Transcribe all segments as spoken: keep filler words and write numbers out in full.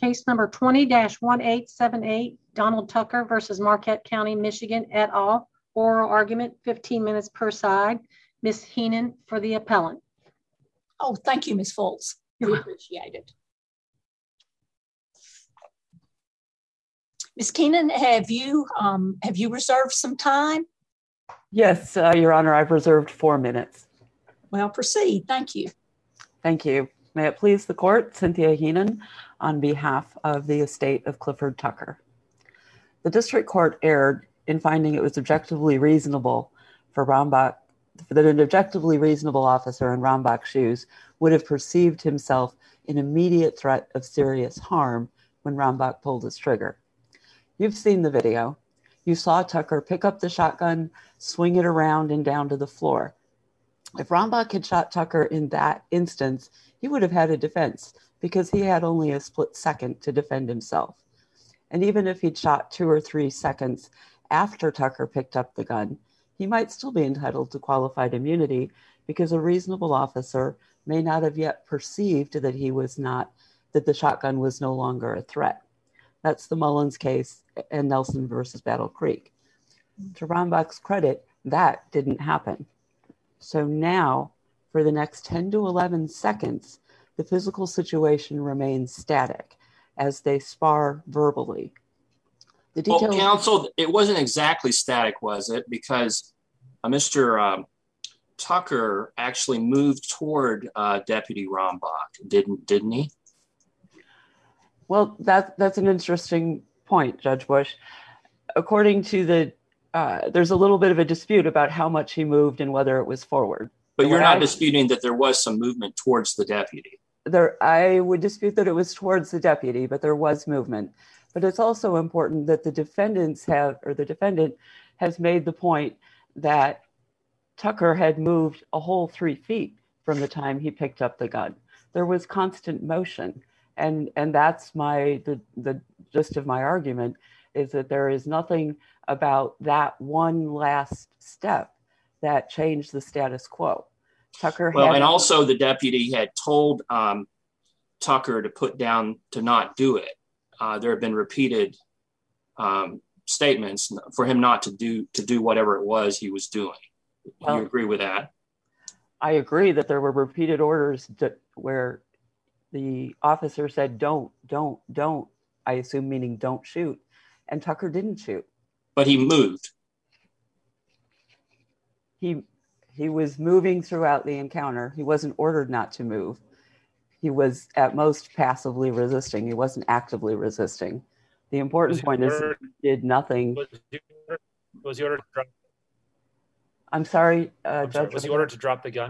case number twenty dash one eight seven eight, Donald Tucker versus Marquette County, Michigan et al. Oral argument, fifteen minutes per side. Miz Heenan for the appellant. Oh, thank you, Miz Foltz. We appreciate it. Miz Keenan, have you um, have you reserved some time? Yes, uh, Your Honor, I've reserved four minutes. Well, proceed. Thank you. Thank you. May it please the court, Cynthia Heenan, on behalf of the estate of Clifford Tucker. The district court erred in finding it was objectively reasonable for Rombach, that an objectively reasonable officer in Rombach's shoes would have perceived himself in immediate threat of serious harm when Rombach pulled his trigger. You've seen the video. You saw Tucker pick up the shotgun, swing it around and down to the floor. If Rombach had shot Tucker in that instance, he would have had a defense because he had only a split second to defend himself. And even if he'd shot two or three seconds after Tucker picked up the gun, he might still be entitled to qualified immunity because a reasonable officer may not have yet perceived that he was not, that the shotgun was no longer a threat. That's the Mullins case and Nelson versus Battle Creek. To Rombach's credit, that didn't happen. So now, for the next ten to eleven seconds, the physical situation remains static as they spar verbally. The details- Well, counsel, it wasn't exactly static, was it? Because uh, Mister Um, Tucker actually moved toward uh, Deputy Rombach, didn't didn't he? Well, that, that's an interesting point, Judge Bush. According to the, uh, there's a little bit of a dispute about how much he moved and whether it was forward. But you're not I, disputing that there was some movement towards the deputy. There, I would dispute that it was towards the deputy, but there was movement. But it's also important that the defendants have, or the defendant has made the point that Tucker had moved a whole three feet from the time he picked up the gun. There was constant motion. And and that's my, the, the gist of my argument is that there is nothing about that one last step that changed the status quo. Tucker Well, had- and also the deputy had told um, Tucker to put down, to not do it. Uh, there have been repeated um, statements for him not to do, to do whatever it was he was doing. Well, you agree with that? I agree that there were repeated orders that, where the officer said, don't, don't, don't, I assume meaning don't shoot. And Tucker didn't shoot. But he moved. He he was moving throughout the encounter. He wasn't ordered not to move. He was at most passively resisting. He wasn't actively resisting. The important point is he did nothing. Was he ordered, was he ordered to drop? I'm sorry, uh, I'm sorry, was he ordered to drop the gun?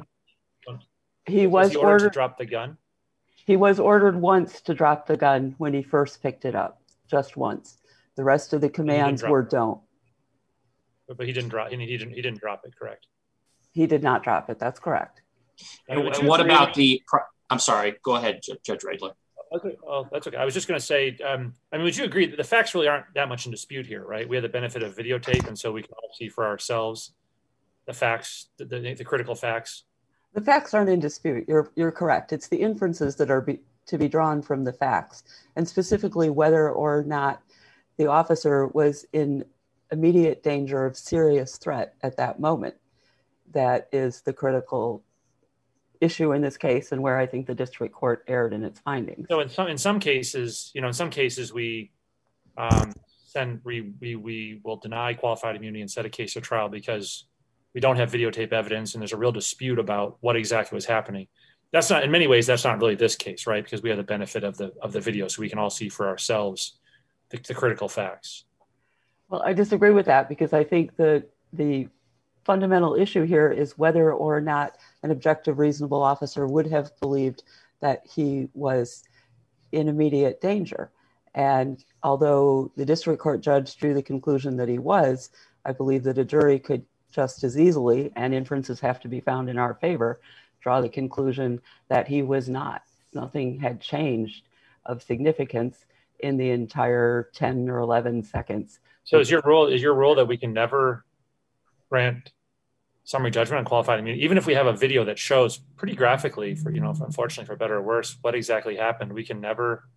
He was, was he ordered, ordered to drop the gun. He was ordered once to drop the gun when he first picked it up, just once. The rest of the commands were it. don't. But, but he didn't drop. He didn't. He didn't drop it. Correct. He did not drop it. That's correct. And, and what about the? I'm sorry. Go ahead, Judge Radler. Okay. Oh, that's okay. I was just going to say. Um, I mean, would you agree that the facts really aren't that much in dispute here, right? We have the benefit of videotape, and so we can all see for ourselves the facts, the, the, the critical facts. The facts aren't in dispute. You're you're correct. It's the inferences that are be, to be drawn from the facts, and specifically whether or not the officer was in immediate danger of serious threat at that moment. That is the critical issue in this case, and where I think the district court erred in its findings. So in some in some cases, you know, in some cases we um, send we we we will deny qualified immunity and set a case of trial because we don't have videotape evidence and there's a real dispute about what exactly was happening. That's not, in many ways, that's not really this case, right? Because we have the benefit of the of the video, so we can all see for ourselves the, the critical facts. Well, I disagree with that because I think the the fundamental issue here is whether or not an objective, reasonable officer would have believed that he was in immediate danger. And although the district court judge drew the conclusion that he was, I believe that a jury could just as easily, and inferences have to be found in our favor, draw the conclusion that he was not. Nothing had changed of significance in the entire ten or eleven seconds. So is your rule is your rule that we can never grant summary judgment on qualified immunity, even if we have a video that shows pretty graphically, for you know, unfortunately for better or worse, what exactly happened? We can never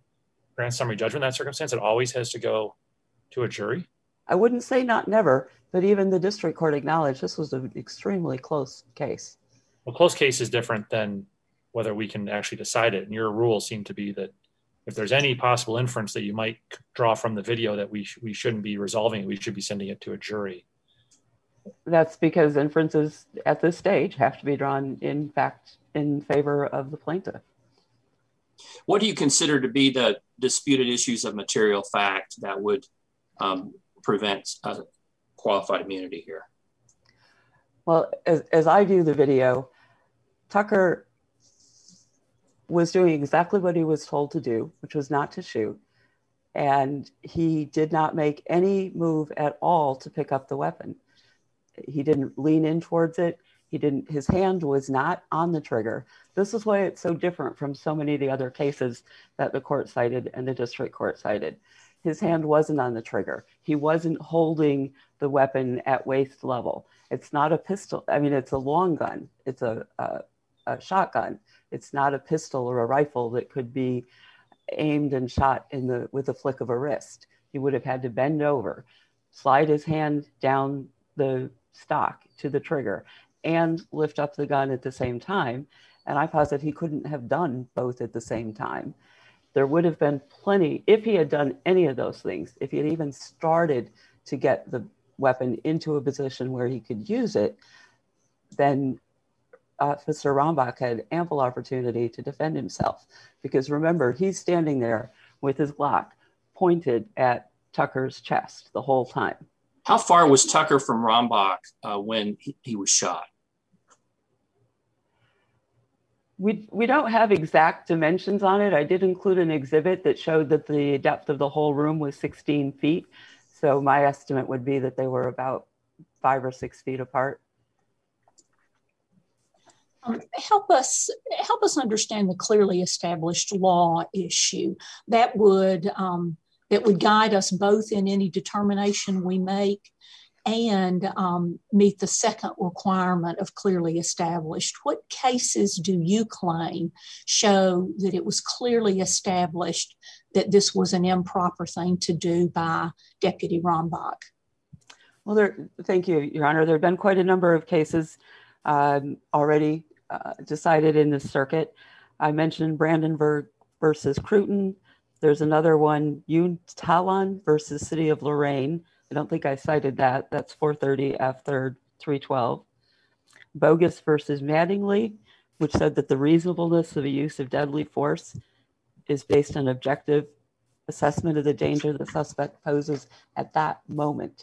grant summary judgment in that circumstance? It always has to go to a jury? I wouldn't say not never, but even the district court acknowledged this was an extremely close case. Well, close case is different than whether we can actually decide it. And your rules seem to be that if there's any possible inference that you might draw from the video that we sh- we shouldn't be resolving it, we should be sending it to a jury. That's because inferences at this stage have to be drawn, in fact, in favor of the plaintiff. What do you consider to be the disputed issues of material fact that would um, prevent uh, qualified immunity here? Well, as, as I view the video, Tucker was doing exactly what he was told to do, which was not to shoot. And he did not make any move at all to pick up the weapon. He didn't lean in towards it. He didn't, his hand was not on the trigger. This is why it's so different from so many of the other cases that the court cited and the district court cited. His hand wasn't on the trigger. He wasn't holding the weapon at waist level. It's not a pistol. I mean, it's a long gun. It's a, a, a shotgun. It's not a pistol or a rifle that could be aimed and shot in the with a flick of a wrist. He would have had to bend over, slide his hand down the stock to the trigger, and lift up the gun at the same time. And I posit he couldn't have done both at the same time. There would have been plenty, if he had done any of those things, if he had even started to get the weapon into a position where he could use it, then Officer Rombach had ample opportunity to defend himself. Because remember, he's standing there with his Glock pointed at Tucker's chest the whole time. How far was Tucker from Rombach uh, when he, he was shot? We we don't have exact dimensions on it. I did include an exhibit that showed that the depth of the whole room was sixteen feet. So my estimate would be that they were about five or six feet apart. Um, help us help us understand the clearly established law issue that would um, that would guide us both in any determination we make and um, meet the second requirement of clearly established. What cases do you claim show that it was clearly established that this was an improper thing to do by Deputy Rombach? Well, there, thank you, Your Honor. There have been quite a number of cases um, already uh, decided in the circuit. I mentioned Brandenburg versus Cruton. There's another one, Yun Talon versus City of Lorraine. I don't think I cited that. That's four thirty F third three twelve. Bogus versus Mattingly, which said that the reasonableness of the use of deadly force is based on objective assessment of the danger the suspect poses at that moment.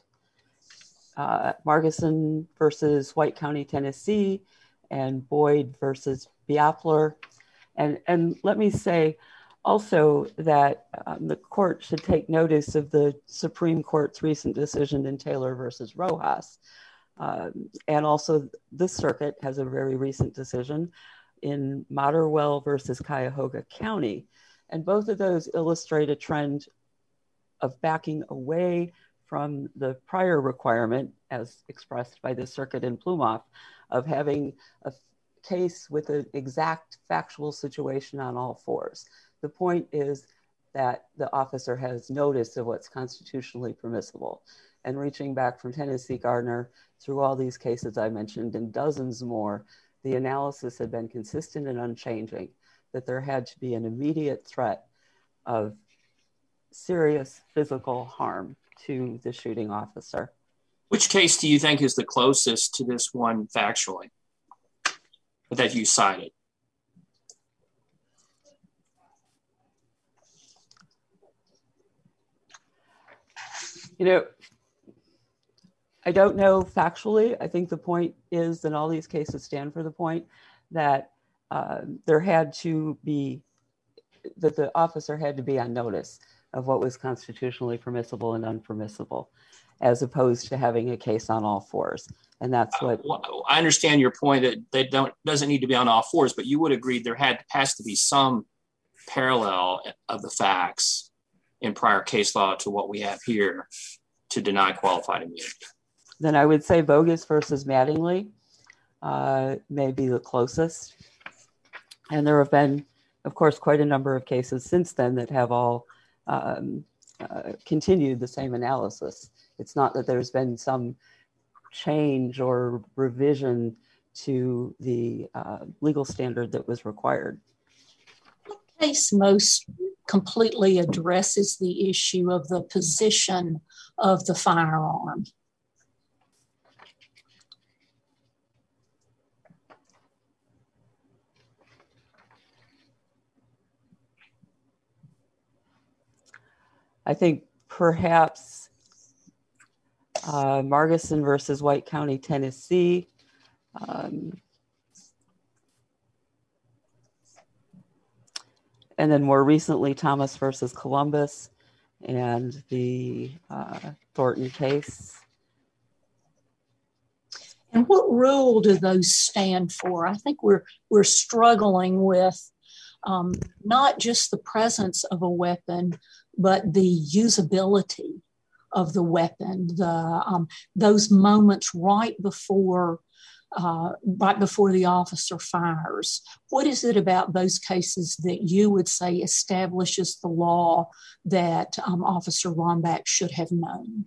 Uh, Margison versus White County, Tennessee, and Boyd versus Biafler. And, and let me say also that um, the court should take notice of the Supreme Court's recent decision in Taylor versus Rojas. Um, and also this circuit has a very recent decision in Motterwell versus Cuyahoga County. And both of those illustrate a trend of backing away from the prior requirement, as expressed by the circuit in Plumoff, of having a case with an exact factual situation on all fours. The point is that the officer has notice of what's constitutionally permissible. And reaching back from Tennessee Gardner through all these cases I mentioned and dozens more, the analysis had been consistent and unchanging, that there had to be an immediate threat of serious physical harm to the shooting officer. Which case do you think is the closest to this one factually that you cited? You know, I don't know factually. I think the point is, and all these cases stand for the point, that uh, there had to be, that the officer had to be on notice of what was constitutionally permissible and unpermissible, as opposed to having a case on all fours. And that's what... Uh, well, I understand your point that they don't doesn't need to be on all fours, but you would agree there had has to be some parallel of the facts in prior case law to what we have here to deny qualified immunity. Then I would say Bogus versus Mattingly uh, may be the closest. And there have been, of course, quite a number of cases since then that have all um, uh, continued the same analysis. It's not that there's been some change or revision to the uh, legal standard that was required. What case most completely addresses the issue of the position of the firearm? I think perhaps uh, Margison versus White County, Tennessee. Um, and then more recently, Thomas versus Columbus and the uh, Thornton case. And what rule do those stand for? I think we're we're struggling with um, not just the presence of a weapon, but the usability of the weapon, the um, those moments right before uh, right before the officer fires. What is it about those cases that you would say establishes the law that um, Officer Rombach should have known?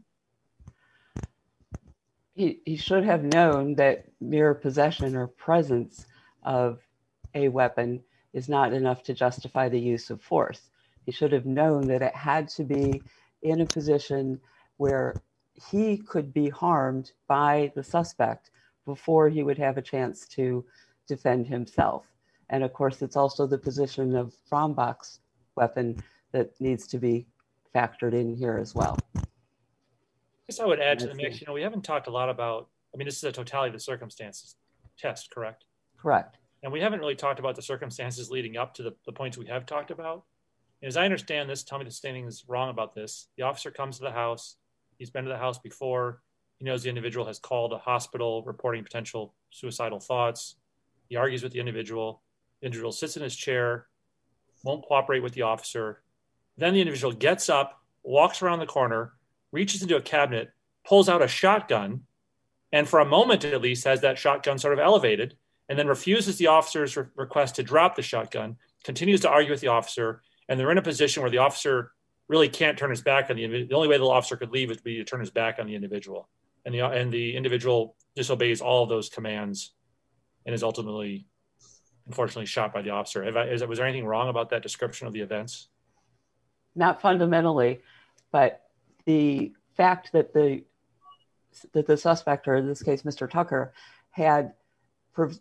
He, he should have known that mere possession or presence of a weapon is not enough to justify the use of force. He should have known that it had to be in a position where he could be harmed by the suspect before he would have a chance to defend himself. And of course, it's also the position of Rombach's weapon that needs to be factored in here as well. I guess I would add to the mix, you know, we haven't talked a lot about, I mean, this is a totality of the circumstances test, correct? Correct. And we haven't really talked about the circumstances leading up to the, the points we have talked about. And as I understand this, tell me the standing is wrong about this. The officer comes to the house. He's been to the house before. He knows the individual has called a hospital reporting potential suicidal thoughts. He argues with the individual. The individual sits in his chair, won't cooperate with the officer. Then the individual gets up, walks around the corner, reaches into a cabinet, pulls out a shotgun, and for a moment at least has that shotgun sort of elevated, and then refuses the officer's re- request to drop the shotgun, continues to argue with the officer, and they're in a position where the officer really can't turn his back on the individual. The only way the officer could leave would be to turn his back on the individual. And the, and the individual disobeys all of those commands and is ultimately, unfortunately, shot by the officer. Have I, is, was there anything wrong about that description of the events? Not fundamentally, but the fact that the that the suspect, or in this case, Mister Tucker, had pre-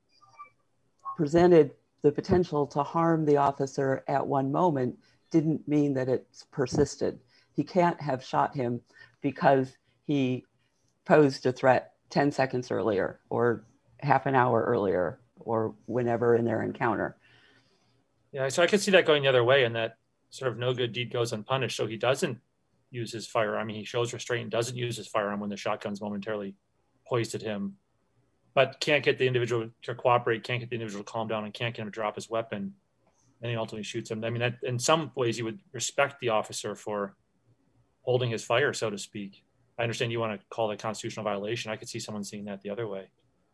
presented the potential to harm the officer at one moment didn't mean that it's persisted. He can't have shot him because he posed a threat ten seconds earlier or half an hour earlier or whenever in their encounter. Yeah, so I could see that going the other way, and that sort of no good deed goes unpunished. So he doesn't use his firearm. I mean, he shows restraint and doesn't use his firearm when the shotgun's momentarily poised at him, but can't get the individual to cooperate, can't get the individual to calm down, and can't get him to drop his weapon. And he ultimately shoots him. I mean, that, in some ways, you would respect the officer for holding his fire, so to speak. I understand you want to call it a constitutional violation. I could see someone seeing that the other way.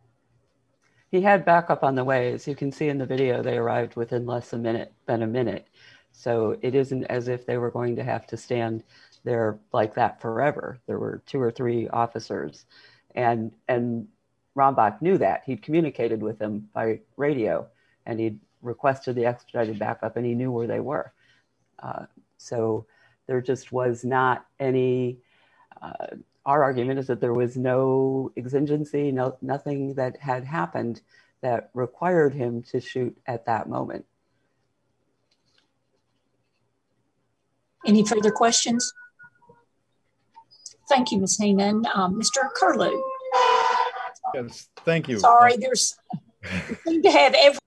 He had backup on the way. As you can see in the video, they arrived within less a minute than a minute. So it isn't as if they were going to have to stand there like that forever. There were two or three officers. And, and Rombach knew that. He'd communicated with them by radio, and he'd requested the expedited backup, and he knew where they were. Uh, so there just was not any... Uh, our argument is that there was no exigency, no, nothing that had happened that required him to shoot at that moment. Any further questions? Thank you, Miz Heenan. Um, Mister Curlew. Yes, thank you. Sorry, uh, there's we seem to have every.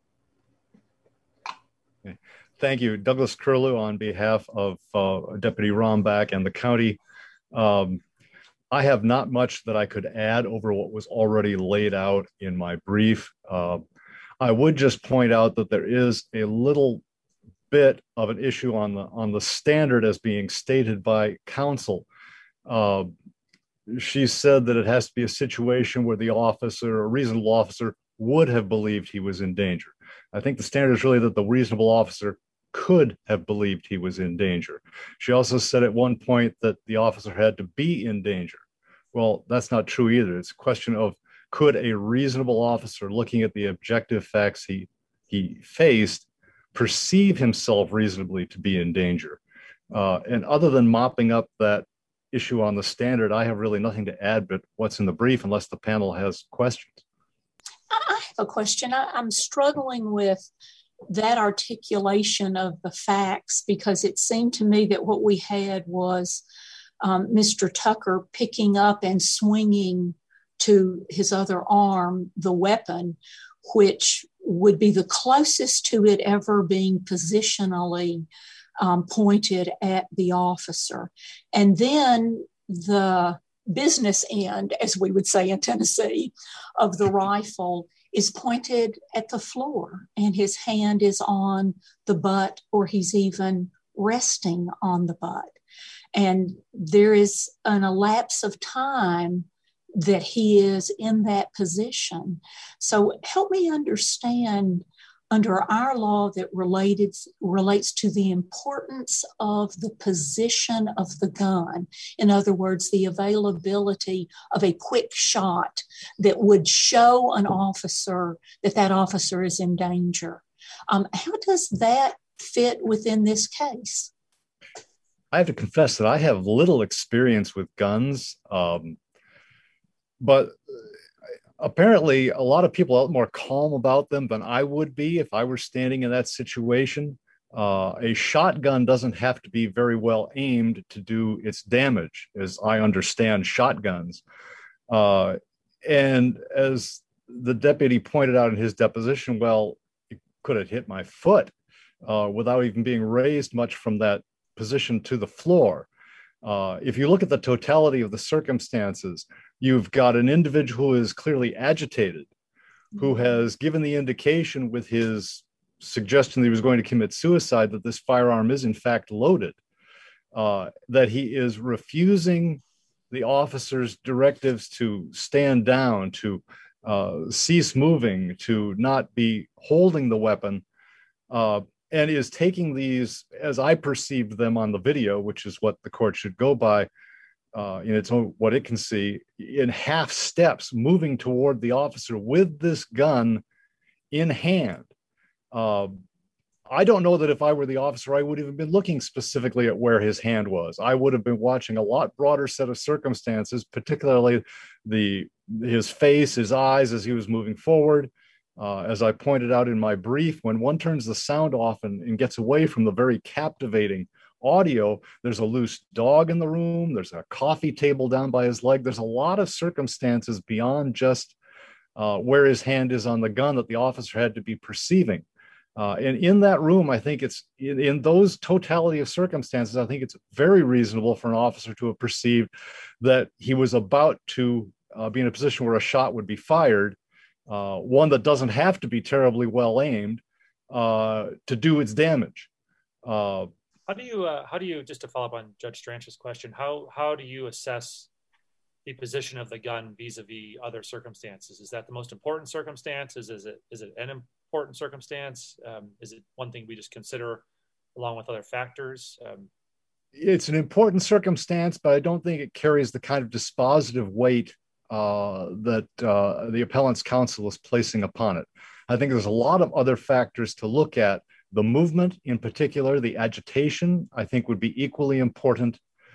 Thank you, Douglas Curlew, on behalf of uh, Deputy Rombach and the county. Um, I have not much that I could add over what was already laid out in my brief. Uh, I would just point out that there is a little bit of an issue on the on the standard as being stated by counsel. Uh, she said that it has to be a situation where the officer, a reasonable officer, would have believed he was in danger. I think the standard is really that the reasonable officer could have believed he was in danger. She also said at one point that the officer had to be in danger. Well, that's not true either. It's a question of, could a reasonable officer looking at the objective facts he, he faced perceive himself reasonably to be in danger? Uh, and other than mopping up that issue on the standard, I have really nothing to add but what's in the brief, unless the panel has questions. I have a question. I, I'm struggling with that articulation of the facts, because it seemed to me that what we had was um, Mister Tucker picking up and swinging to his other arm the weapon, which would be the closest to it ever being positionally um, pointed at the officer. And then the business end, as we would say in Tennessee, of the rifle is pointed at the floor, and his hand is on the butt, or he's even resting on the butt. And there is an elapse of time that he is in that position. So help me understand, under our law that related relates to the importance of the position of the gun. In other words, the availability of a quick shot that would show an officer that that officer is in danger. Um, how does that fit within this case? I have to confess that I have little experience with guns, um, but apparently a lot of people are more calm about them than I would be if I were standing in that situation. Uh, a shotgun doesn't have to be very well aimed to do its damage, as I understand shotguns. Uh, and as the deputy pointed out in his deposition, well, it could have hit my foot uh, without even being raised much from that position to the floor. Uh, if you look at the totality of the circumstances, you've got an individual who is clearly agitated, who has given the indication with his suggestion that he was going to commit suicide that this firearm is in fact loaded, uh, that he is refusing the officer's directives to stand down, to uh, cease moving, to not be holding the weapon, uh, and is taking these, as I perceived them on the video, which is what the court should go by, uh, in its own, what it can see, in half steps, moving toward the officer with this gun in hand. Uh, I don't know that if I were the officer, I would have been looking specifically at where his hand was. I would have been watching a lot broader set of circumstances, particularly the his face, his eyes as he was moving forward. Uh, as I pointed out in my brief, when one turns the sound off and, and gets away from the very captivating audio, there's a loose dog in the room, there's a coffee table down by his leg. There's a lot of circumstances beyond just uh, where his hand is on the gun that the officer had to be perceiving. Uh, and in that room, I think it's in, in those totality of circumstances, I think it's very reasonable for an officer to have perceived that he was about to uh, be in a position where a shot would be fired, uh, one that doesn't have to be terribly well aimed uh, to do its damage. Uh, how do you, uh, how do you, just to follow up on Judge Stranch's question, how, how do you assess the position of the gun vis-a-vis other circumstances? Is that the most important circumstances? Is it, is it an important circumstance? Um, is it one thing we just consider along with other factors? Um, it's an important circumstance, but I don't think it carries the kind of dispositive weight uh, that uh, the appellant's counsel is placing upon it. I think there's a lot of other factors to look at. The movement in particular, the agitation, I think would be equally important.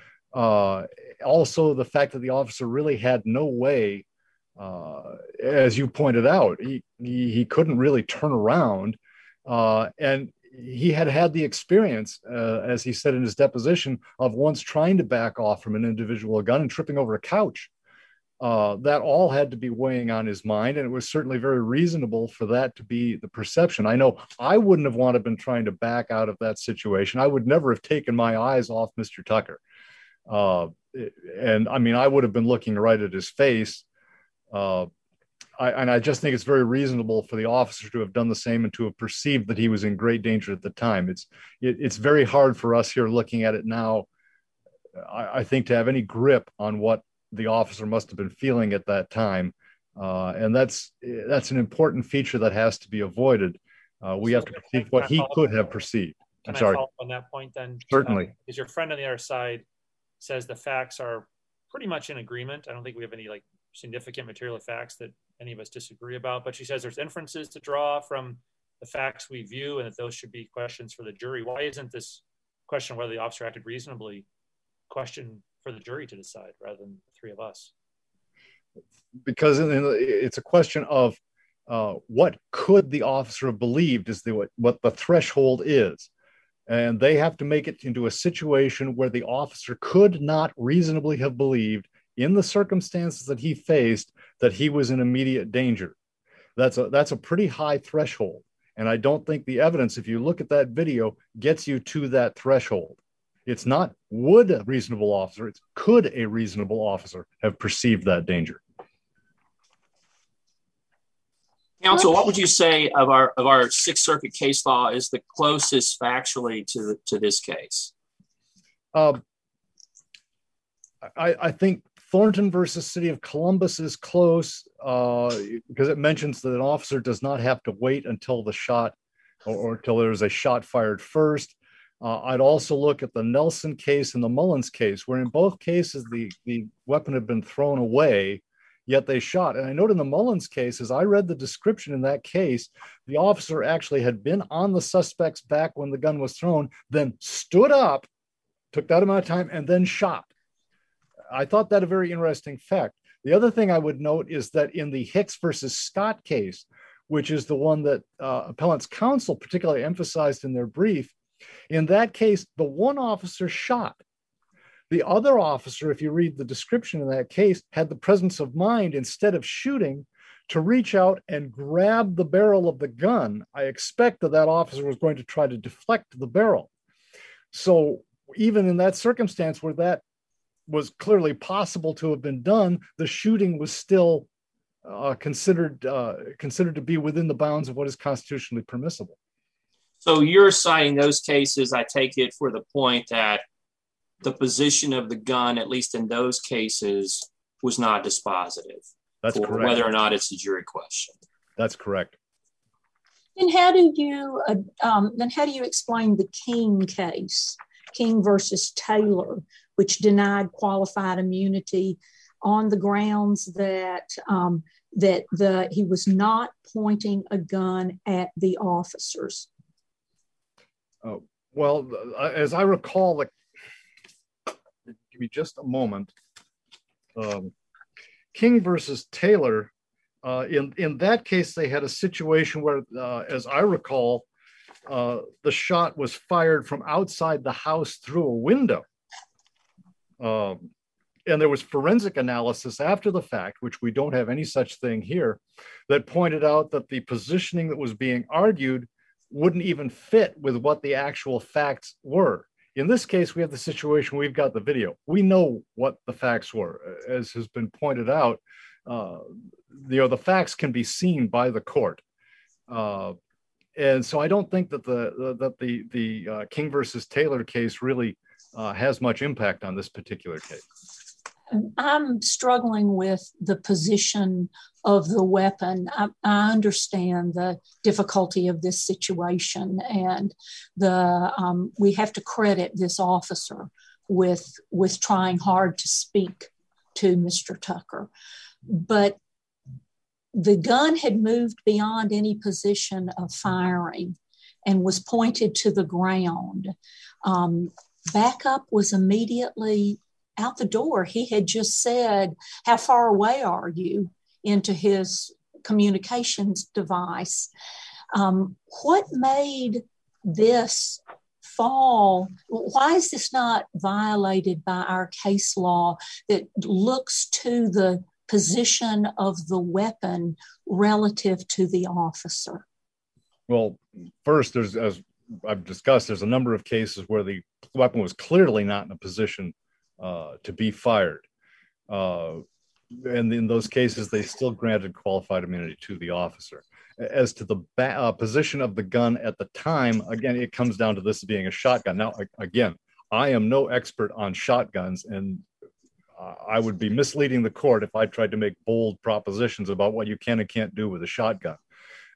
Uh, also, the fact that the officer really had no way, uh, as you pointed out, he, he, he couldn't really turn around. Uh, and he had had the experience, uh, as he said in his deposition, of once trying to back off from an individual gun and tripping over a couch. Uh, that all had to be weighing on his mind, and it was certainly very reasonable for that to be the perception. I know I wouldn't have wanted been trying to back out of that situation. I would never have taken my eyes off Mister Tucker. Uh, and I mean, I would have been looking right at his face. Uh, I, and I just think it's very reasonable for the officer to have done the same and to have perceived that he was in great danger at the time. It's, it, it's very hard for us here looking at it now, I, I think, to have any grip on what the officer must have been feeling at that time. Uh, and that's, that's an important feature that has to be avoided. Uh, we so have to perceive what he could have perceived. Can I'm I sorry. follow up on that point then? Certainly. Because uh, your friend on the other side says the facts are pretty much in agreement. I don't think we have any like significant material facts that any of us disagree about, but she says there's inferences to draw from the facts we view and that those should be questions for the jury. Why isn't this question whether the officer acted reasonably question for the jury to decide rather than the three of us? Because it's a question of uh, what could the officer have believed is the, what, what the threshold is. And they have to make it into a situation where the officer could not reasonably have believed in the circumstances that he faced that he was in immediate danger. That's a, that's a pretty high threshold. And I don't think the evidence, if you look at that video, gets you to that threshold. It's not would a reasonable officer, it's could a reasonable officer have perceived that danger. Counsel, what would you say of our of our Sixth Circuit case law is the closest factually to to this case? Um, I, I think Thornton versus City of Columbus is close uh, because it mentions that an officer does not have to wait until the shot or, or until there's a shot fired first. Uh, I'd also look at the Nelson case and the Mullins case, where in both cases the, the weapon had been thrown away, yet they shot. And I note in the Mullins case, as I read the description in that case, the officer actually had been on the suspect's back when the gun was thrown, then stood up, took that amount of time, and then shot. I thought that a very interesting fact. The other thing I would note is that in the Hicks versus Scott case, which is the one that uh, appellant's counsel particularly emphasized in their brief, in that case, the one officer shot. The other officer, if you read the description in that case, had the presence of mind, instead of shooting, to reach out and grab the barrel of the gun. I expect that that officer was going to try to deflect the barrel. So even in that circumstance where that was clearly possible to have been done, the shooting was still uh, considered uh, considered to be within the bounds of what is constitutionally permissible. So you're citing those cases, I take it, for the point that the position of the gun, at least in those cases, was not dispositive. That's for correct. Whether or not it's a jury question. That's correct. Then how do you uh, um, then how do you explain the King case, King versus Taylor, which denied qualified immunity on the grounds that um, that the he was not pointing a gun at the officers? Uh, well, as I recall, like, give me just a moment. Um, King versus Taylor, uh, in, in that case, they had a situation where, uh, as I recall, uh, the shot was fired from outside the house through a window. Um, and there was forensic analysis after the fact, which we don't have any such thing here, that pointed out that the positioning that was being argued wouldn't even fit with what the actual facts were. In this case, we have the situation, we've got the video. We know what the facts were. As has been pointed out, uh, you know, the facts can be seen by the court. Uh, and so I don't think that the that the, the uh, King versus Taylor case really uh, has much impact on this particular case. I'm struggling with the position of the weapon. I, I understand the difficulty of this situation, and the um, we have to credit this officer with with trying hard to speak to Mister Tucker. But the gun had moved beyond any position of firing and was pointed to the ground. Um, backup was immediately out the door. He had just said, "How far away are you?" into his communications device. Um, what made this fall? Why is this not violated by our case law that looks to the position of the weapon relative to the officer? Well, first, there's, as I've discussed, there's a number of cases where the weapon was clearly not in a position uh, to be fired. Uh, and in those cases, they still granted qualified immunity to the officer. As to the ba- uh, position of the gun at the time, again, it comes down to this being a shotgun. Now, again, I am no expert on shotguns, and uh, I would be misleading the court if I tried to make bold propositions about what you can and can't do with a shotgun.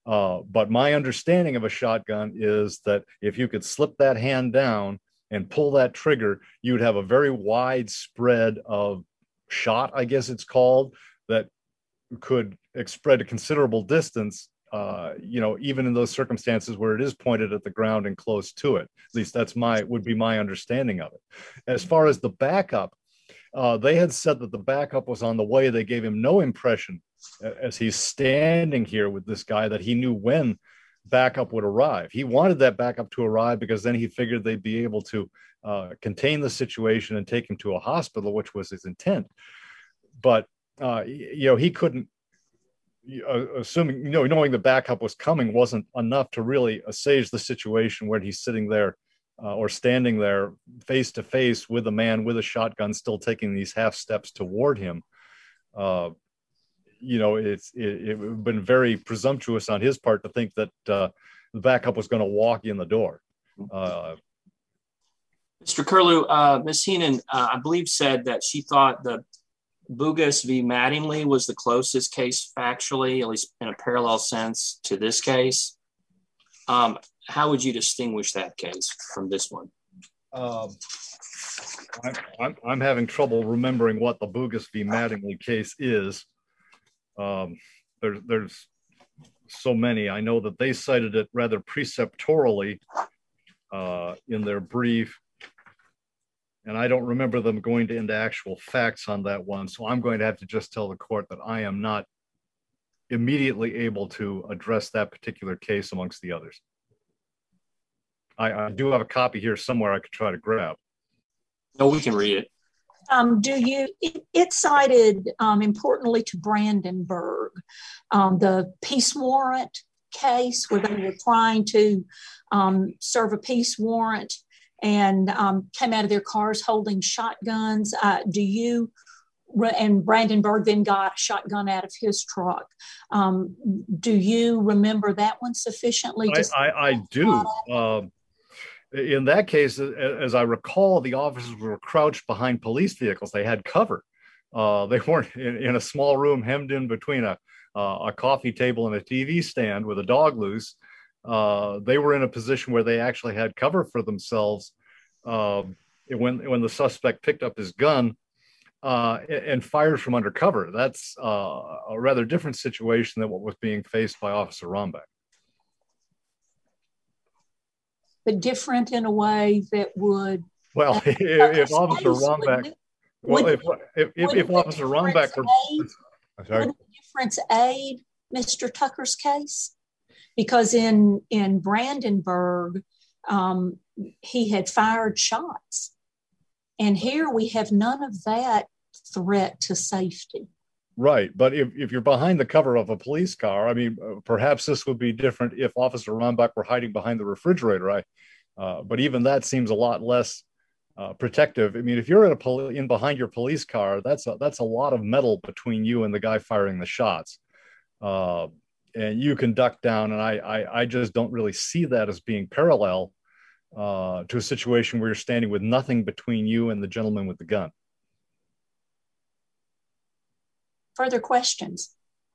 Uh, but my understanding of a shotgun is that if you could slip that hand down and pull that trigger, you would have a very wide spread of shot, I guess it's called, that could spread a considerable distance, uh, you know, even in those circumstances where it is pointed at the ground and close to it. At least that's my, would be my understanding of it. As far as the backup, uh, they had said that the backup was on the way. They gave him no impression as he's standing here with this guy that he knew when backup would arrive. He wanted that backup to arrive because then he figured they'd be able to uh, contain the situation and take him to a hospital, which was his intent. But, uh, you know, he couldn't, uh, assuming, you know, knowing the backup was coming wasn't enough to really assuage the situation where he's sitting there uh, or standing there face to face with a man with a shotgun still taking these half steps toward him. Uh, you know, it's it, it would have been very presumptuous on his part to think that uh, the backup was going to walk in the door. Uh, Mister Curlew, uh, Miz Heenan, uh, I believe, said that she thought the Bugas v. Mattingly was the closest case factually, at least in a parallel sense, to this case. Um, how would you distinguish that case from this one? Um, I'm, I'm, I'm having trouble remembering what the Bugas v. Mattingly case is. Um, there, there's so many. I know that they cited it rather preceptorally uh, in their brief, and I don't remember them going to into actual facts on that one. So I'm going to have to just tell the court that I am not immediately able to address that particular case amongst the others. I, I do have a copy here somewhere I could try to grab. No, we can read it. Um, do you, it, it cited um, importantly to Brandenburg, um, the peace warrant case where they were trying to um, serve a peace warrant and um, came out of their cars holding shotguns. Uh, do you, and Brandenburg then got a shotgun out of his truck. Um, do you remember that one sufficiently? I, I, I do. Um, in that case, as I recall, the officers were crouched behind police vehicles. They had cover. Uh, they weren't in, in a small room hemmed in between a, uh, a coffee table and a T V stand with a dog loose. Uh, they were in a position where they actually had cover for themselves uh, when, when the suspect picked up his gun uh, and fired from under cover. That's uh, a rather different situation than what was being faced by Officer Rombach. But different in a way that would... Well, uh, if, if Officer Rombach... Well, if, if, if, if Officer Rombach... Were, I'm sorry. Would the difference aid Mister Tucker's case? Because in, in Brandenburg, um, he had fired shots. And here we have none of that threat to safety. Right. But if, if you're behind the cover of a police car, I mean, uh, perhaps this would be different if Officer Rombach were hiding behind the refrigerator. I, uh, but even that seems a lot less uh, protective. I mean, if you're in a poli- in behind your police car, that's a, that's a lot of metal between you and the guy firing the shots. Uh, and you can duck down. And I, I, I just don't really see that as being parallel uh, to a situation where you're standing with nothing between you and the gentleman with the gun. Further questions?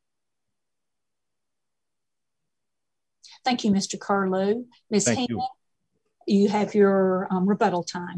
Thank you, Mister Curlew. Miz Heenan, you. you have your um, rebuttal time.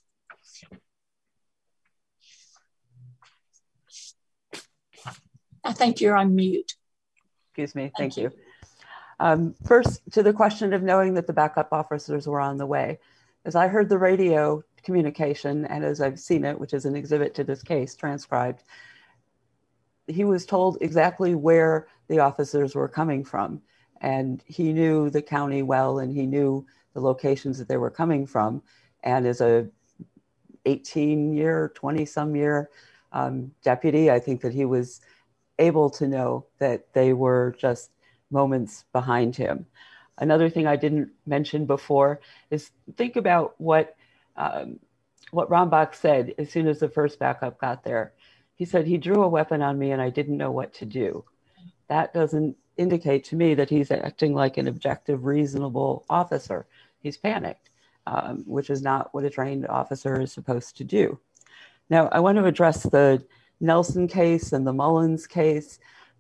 I think you're on mute. Excuse me. Thank, Thank you. you. Um, first, to the question of knowing that the backup officers were on the way. As I heard the radio communication, and as I've seen it, which is an exhibit to this case transcribed, he was told exactly where the officers were coming from. And he knew the county well, and he knew the locations that they were coming from. And as a eighteen year, twenty some year um, deputy, I think that he was able to know that they were just moments behind him. Another thing I didn't mention before is think about what, um, what Rombach said as soon as the first backup got there. He said, he drew a weapon on me and I didn't know what to do. That doesn't indicate to me that he's acting like an objective, reasonable officer. He's panicked, um, which is not what a trained officer is supposed to do. Now, I want to address the Nelson case and the Mullins case.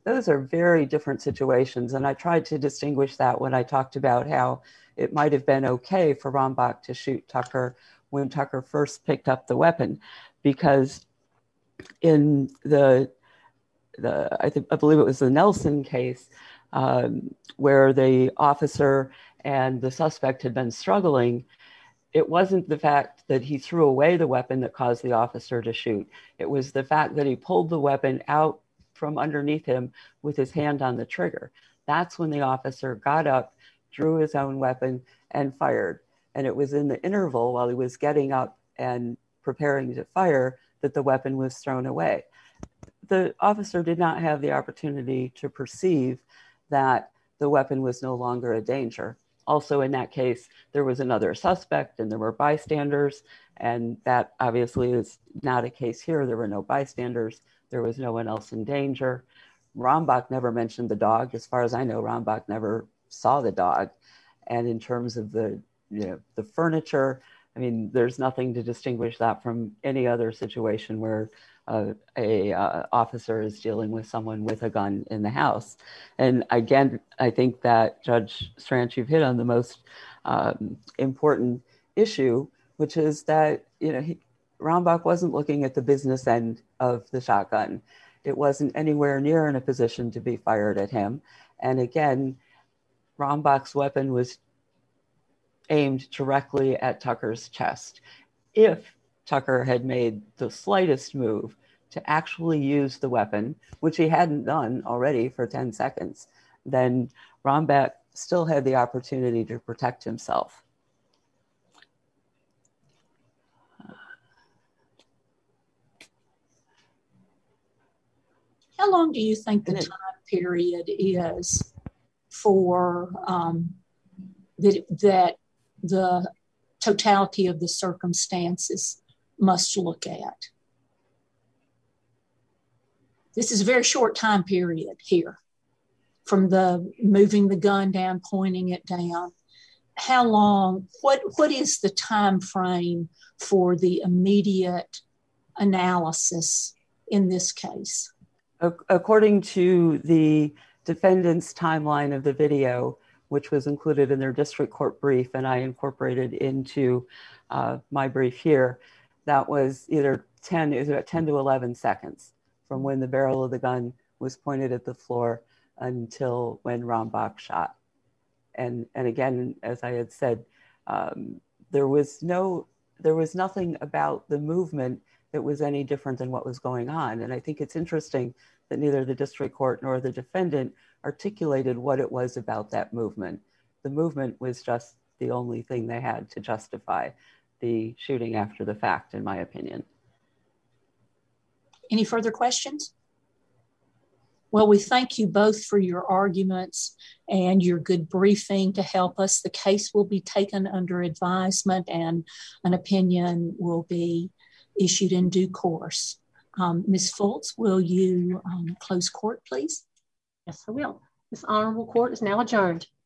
those are very different situations. And I tried to distinguish that when I talked about how it might have been okay for Rombach to shoot Tucker when Tucker first picked up the weapon, because in the, the I, think, I believe it was the Nelson case, um, where the officer and the suspect had been struggling, it wasn't the fact that he threw away the weapon that caused the officer to shoot. It was the fact that he pulled the weapon out from underneath him with his hand on the trigger. That's when the officer got up, drew his own weapon, and fired. And it was in the interval while he was getting up and preparing to fire that the weapon was thrown away. The officer did not have the opportunity to perceive that the weapon was no longer a danger. Also, in that case, there was another suspect and there were bystanders, and that obviously is not a case here. There were no bystanders. There was no one else in danger. Rombach never mentioned the dog. As far as I know, Rombach never saw the dog. And in terms of the, you know, the furniture, I mean, there's nothing to distinguish that from any other situation where uh, a uh, officer is dealing with someone with a gun in the house. And again, I think that Judge Stranch, you've hit on the most um, important issue, which is that, you know, he, Rombach wasn't looking at the business end of the shotgun. It wasn't anywhere near in a position to be fired at him. And again, Rombach's weapon was aimed directly at Tucker's chest. If Tucker had made the slightest move to actually use the weapon, which he hadn't done already for ten seconds, then Rombach still had the opportunity to protect himself. How long do you think the time period is for um, that, that the totality of the circumstances must look at? This is a very short time period here, from the moving the gun down, pointing it down. How long, what, what is the time frame for the immediate analysis in this case? According to the defendant's timeline of the video, which was included in their district court brief, and I incorporated into uh, my brief here, that was either ten, it was about ten to eleven seconds from when the barrel of the gun was pointed at the floor until when Rombach shot. And, and again, as I had said, um, there was no, there was nothing about the movement that was any different than what was going on. And I think it's interesting that neither the district court nor the defendant articulated what it was about that movement. The movement was just the only thing they had to justify the shooting after the fact, in my opinion. Any further questions? Well, we thank you both for your arguments and your good briefing to help us. The case will be taken under advisement and an opinion will be issued in due course. Um, Miz Fultz, will you um, close court, please? Yes, I will. This honorable court is now adjourned.